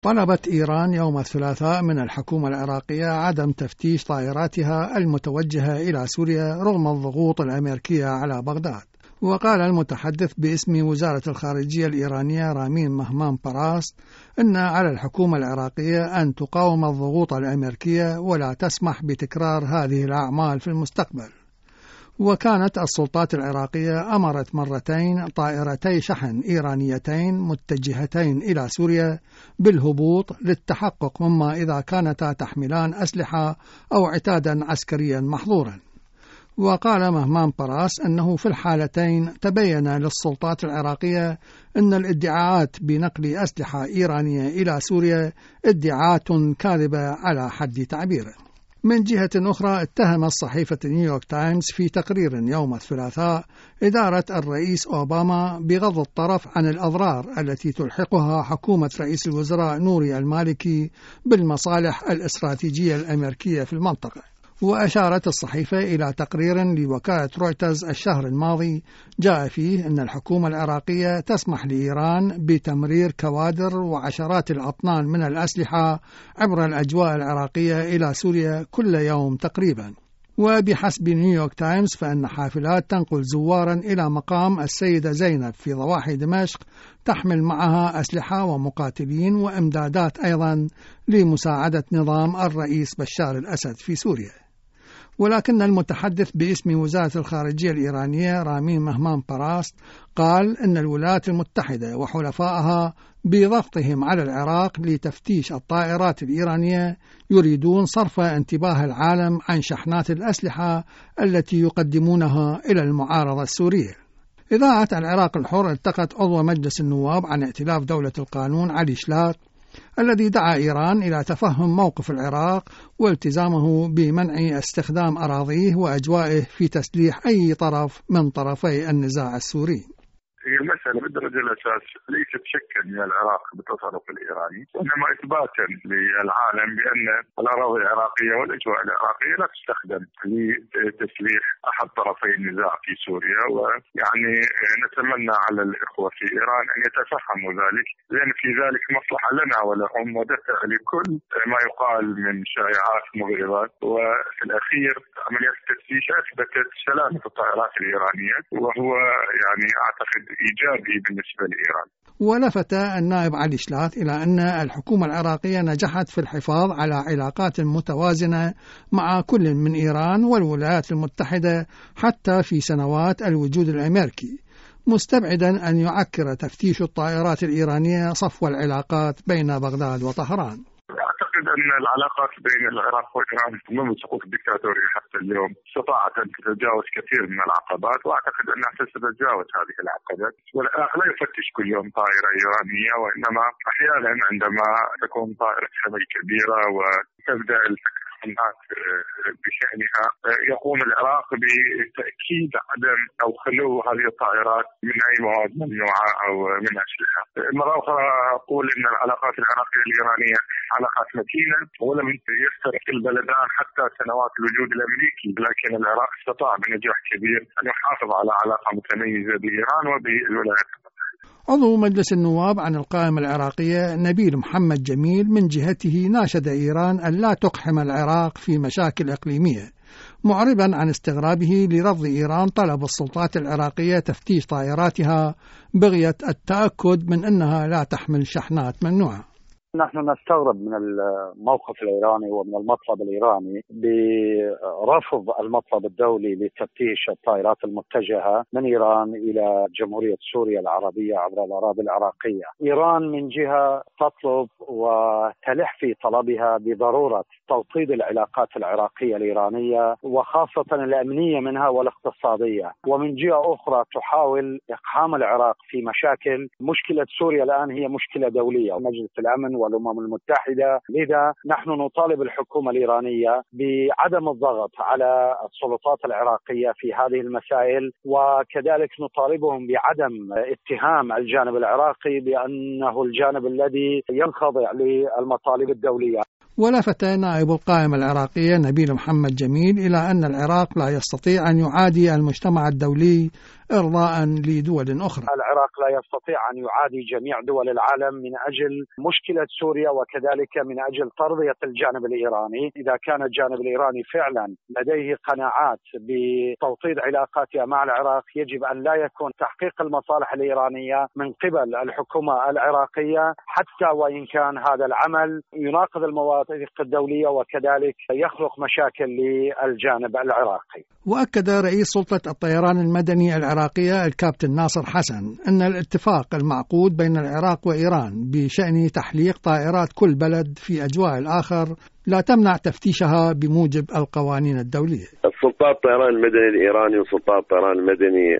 طلبت إيران يوم الثلاثاء من الحكومة العراقية عدم تفتيش طائراتها المتوجهة إلى سوريا رغم الضغوط الأمريكية على بغداد. وقال المتحدث باسم وزارة الخارجية الإيرانية رامين مهمان براس أن على الحكومة العراقية أن تقاوم الضغوط الأمريكية ولا تسمح بتكرار هذه الأعمال في المستقبل. وكانت السلطات العراقية أمرت مرتين طائرتي شحن إيرانيتين متجهتين إلى سوريا بالهبوط للتحقق مما إذا كانتا تحملان أسلحة أو عتادا عسكريا محظورا. وقال مهمان براس أنه في الحالتين تبين للسلطات العراقية أن الادعاءات بنقل أسلحة إيرانية إلى سوريا ادعاءات كاذبة على حد تعبيره. من جهة أخرى اتهم صحيفة نيويورك تايمز في تقرير يوم الثلاثاء إدارة الرئيس أوباما بغض الطرف عن الأضرار التي تلحقها حكومة رئيس الوزراء نوري المالكي بالمصالح الاستراتيجية الأمريكية في المنطقة. وأشارت الصحيفة إلى تقرير لوكالة رويترز الشهر الماضي جاء فيه أن الحكومة العراقية تسمح لإيران بتمرير كوادر وعشرات الأطنان من الأسلحة عبر الأجواء العراقية إلى سوريا كل يوم تقريبا. وبحسب نيويورك تايمز فإن حافلات تنقل زوارا إلى مقام السيدة زينب في ضواحي دمشق تحمل معها أسلحة ومقاتلين وإمدادات أيضا لمساعدة نظام الرئيس بشار الأسد في سوريا. ولكن المتحدث باسم وزارة الخارجية الإيرانية رامين مهمان براس قال إن الولايات المتحدة وحلفائها بضغطهم على العراق لتفتيش الطائرات الإيرانية يريدون صرف انتباه العالم عن شحنات الأسلحة التي يقدمونها إلى المعارضة السورية. إذاعة العراق الحر التقت عضو مجلس النواب عن ائتلاف دولة القانون علي شلاق الذي دعا إيران إلى تفهم موقف العراق والتزامه بمنع استخدام أراضيه وأجوائه في تسليح أي طرف من طرفي النزاع السوري. هي المسألة بالدرجة الأساس ليست شكا من العراق بالتصرف الإيراني، وإنما إثباتا للعالم بأن الأراضي العراقية والأجواء العراقية لا تستخدم لتسليح أحد طرفي النزاع في سوريا. ويعني نتمنى على الإخوة في إيران أن يتفهموا ذلك، لأن في ذلك مصلحة لنا ولهم ودفع لكل ما يقال من شائعات مغرضة. وفي الأخير عمليات التفتيش أثبتت سلامة الطائرات الإيرانية، وهو يعني أعتقد إيجابي بالنسبة لإيران. ولفت النائب علي شلاط إلى أن الحكومة العراقية نجحت في الحفاظ على علاقات متوازنة مع كل من إيران والولايات المتحدة حتى في سنوات الوجود الأمريكي، مستبعدا أن يعكر تفتيش الطائرات الإيرانية صفو العلاقات بين بغداد وطهران. أعتقد أن العلاقات بين العراق وإيران منذ سقوط الدكتاتورية حتى اليوم استطاعت أن تتجاوز كثير من العقبات، وأعتقد أنها ستتجاوز هذه العقبات. لا يفتش كل يوم طائرة إيرانية، وإنما أحيانا عندما تكون طائرة حمل كبيرة وتبدأ بشأنها يقوم العراق بتأكيد عدم أو خلو هذه الطائرات من أي مواد ممنوعة أو من أسلحة. مرة أخرى أقول أن العلاقات العراقية الإيرانية علاقات متينة ولم يفترق البلدان حتى سنوات الوجود الأمريكي، لكن العراق استطاع بنجاح كبير أن يحافظ على علاقة متميزة بإيران وبالولايات المتحدة. عضو مجلس النواب عن القائمة العراقية نبيل محمد جميل من جهته ناشد إيران أن لا تقحم العراق في مشاكل إقليمية، معربا عن استغرابه لرفض إيران طلب السلطات العراقية تفتيش طائراتها بغية التأكد من أنها لا تحمل شحنات ممنوعة. نحن نستغرب من الموقف الإيراني ومن المطلب الإيراني برفض المطلب الدولي لتفتيش الطائرات المتجهة من إيران إلى جمهورية سوريا العربية عبر الأراضي العراقية. إيران من جهة تطلب وتلح في طلبها بضرورة توطيد العلاقات العراقية الإيرانية وخاصة الأمنية منها والاقتصادية، ومن جهة أخرى تحاول إقحام العراق في مشاكل. مشكلة سوريا الآن هي مشكلة دولية، مجلس الأمن والأمم المتحدة. لذا نحن نطالب الحكومة الإيرانية بعدم الضغط على السلطات العراقية في هذه المسائل، وكذلك نطالبهم بعدم اتهام الجانب العراقي بأنه الجانب الذي ينخضع للمطالب الدولية. ولفت نائب القائمة العراقية نبيل محمد جميل إلى أن العراق لا يستطيع أن يعادي المجتمع الدولي إرضاء لدول أخرى. العراق لا يستطيع أن يعادي جميع دول العالم من أجل مشكلة سوريا، وكذلك من أجل ترضية الجانب الإيراني. إذا كان الجانب الإيراني فعلا لديه قناعات بتوطيد علاقاتها مع العراق، يجب أن لا يكون تحقيق المصالح الإيرانية من قبل الحكومة العراقية، حتى وإن كان هذا العمل يناقض المواثيق الدولية وكذلك يخلق مشاكل للجانب العراقي. وأكد رئيس سلطة الطيران المدني العراقية الكابتن ناصر حسن أن الاتفاق المعقود بين العراق وإيران بشأن تحليق طائرات كل بلد في أجواء الآخر لا تمنع تفتيشها بموجب القوانين الدولية. سلطات الطيران المدني الإيراني وسلطات الطيران المدني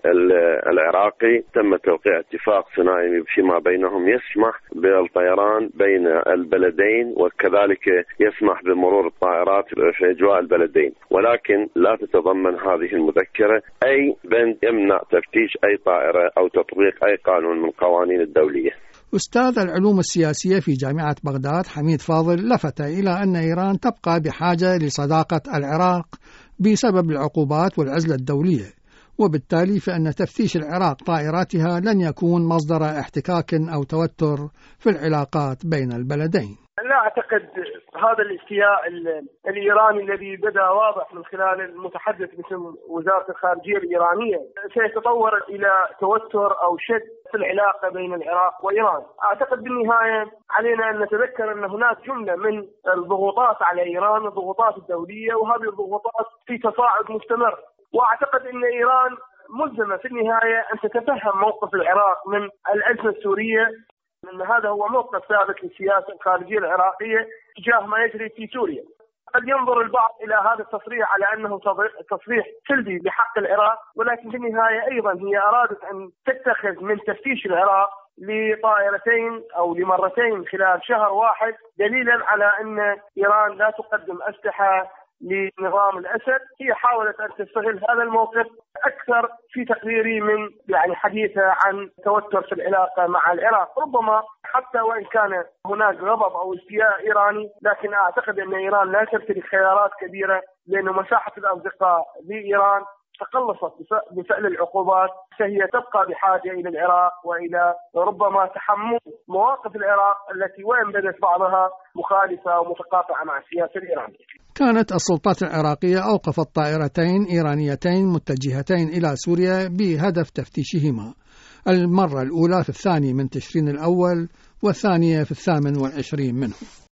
العراقي تم توقيع اتفاق ثنائي فيما بينهم يسمح بالطيران بين البلدين، وكذلك يسمح بمرور الطائرات في أجواء البلدين، ولكن لا تتضمن هذه المذكرة أي بند يمنع تفتيش أي طائرة أو تطبيق أي قانون من القوانين الدولية. أستاذ العلوم السياسية في جامعة بغداد حميد فاضل لفت إلى أن إيران تبقى بحاجة لصداقة العراق بسبب العقوبات والعزلة الدولية، وبالتالي فإن تفتيش العراق طائراتها لن يكون مصدر احتكاك أو توتر في العلاقات بين البلدين. لا أعتقد هذا الاستياء الإيراني الذي بدأ واضح من خلال المتحدث باسم وزارة الخارجية الإيرانية سيتطور إلى توتر أو شد في العلاقة بين العراق وإيران. أعتقد بالنهاية علينا أن نتذكر أن هناك جملة من الضغوطات على إيران، الضغوطات الدولية، وهذه الضغوطات في تصاعد مستمر. وأعتقد أن إيران ملزمة في النهاية أن تتفهم موقف العراق من الأزمة السورية، أن هذا هو موقف ثابت للسياسة الخارجية العراقية تجاه ما يجري في سوريا. قد ينظر البعض إلى هذا التصريح على أنه تصريح سلبي بحق العراق، ولكن في النهاية أيضا هي أرادت أن تتخذ من تفتيش العراق لطائرتين أو لمرتين خلال شهر واحد دليلا على أن إيران لا تقدم أسلحة لنظام الأسد. هي حاولت أن تستغل هذا الموقف أكثر في تقديري من حديثها عن توتر في العلاقة مع العراق، ربما حتى وإن كان هناك غضب أو استياء إيراني، لكن أعتقد أن إيران لا تمتلك خيارات كبيرة، لأن مساحة الأصدقاء لإيران تقلصت بفعل العقوبات، فهي تبقى بحاجة إلى العراق وإلى ربما تحمل مواقف العراق التي وإن بدت بعضها مخالفة ومتقاطعة مع السياسة الإيرانية. كانت السلطات العراقية أوقفت طائرتين إيرانيتين متجهتين إلى سوريا بهدف تفتيشهما، المرة الأولى في 2 من تشرين الأول والثانية في 28 منه.